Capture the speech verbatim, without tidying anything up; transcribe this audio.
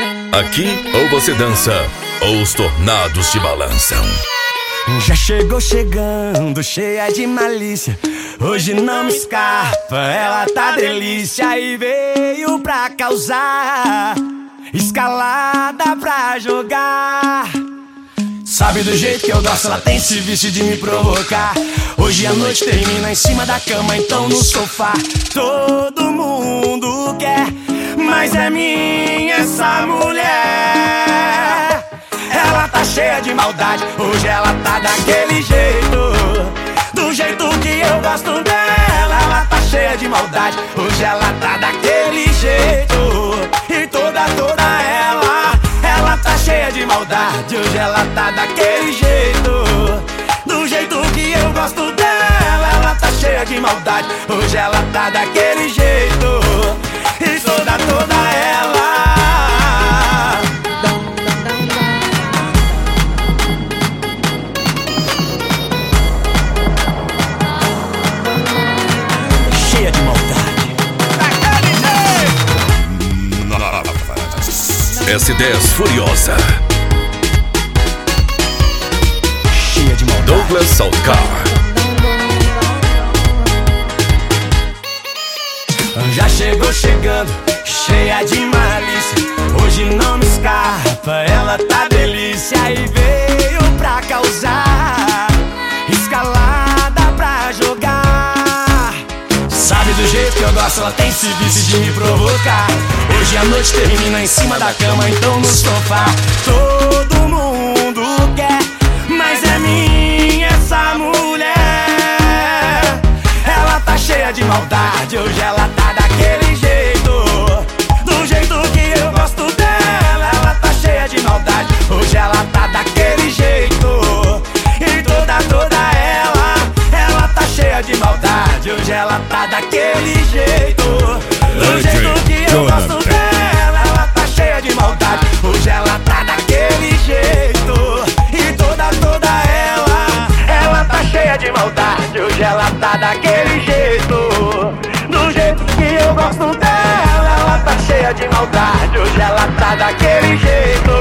Aqui ou você dança ou os tornados te balançam. Já chegou chegando, cheia de malícia. Hoje não me escapa, ela tá delícia. E veio pra causar, escalada pra jogar. Sabe do jeito que eu gosto, ela tem esse vício de me provocar. Hoje a noite termina em cima da cama, então no sofá. Todo mundo quer, mas é minha essa mulher. Ela tá cheia de maldade, hoje ela tá daquele jeito, do jeito que eu gosto dela. Ela tá cheia de maldade, hoje ela tá daquele jeito. E toda, toda ela, ela tá cheia de maldade, hoje ela tá daquele jeito, do jeito que eu gosto dela. Ela tá cheia de maldade, hoje ela tá daquele jeito. E toda, toda ela. Cheia de maldade, daquele jeito. S dez Furiosa. Cheia de maldade. Douglas Salcar. Já chegou chegando, cheia de malícia. Hoje não me escapa, ela tá delícia. E veio pra causar, escalada pra jogar. Sabe do jeito que eu gosto, ela tem esse vício de me provocar. Hoje a noite termina em cima da cama, então no sofá. Todo mundo quer, mas é minha essa mulher. Ela tá cheia de maldade, hoje ela tá daquele jeito, do jeito que eu gosto dela. Ela tá cheia de maldade, hoje ela tá daquele jeito. E toda, toda ela, ela tá cheia de maldade, hoje ela tá daquele jeito, do jeito que eu gosto dela. Ela tá cheia de maldade, hoje ela tá daquele jeito. E toda, toda ela, ela tá cheia de maldade, hoje ela tá daquele jeito, do jeito que eu gosto dela. Ela tá cheia de maldade, hoje ela tá daquele jeito.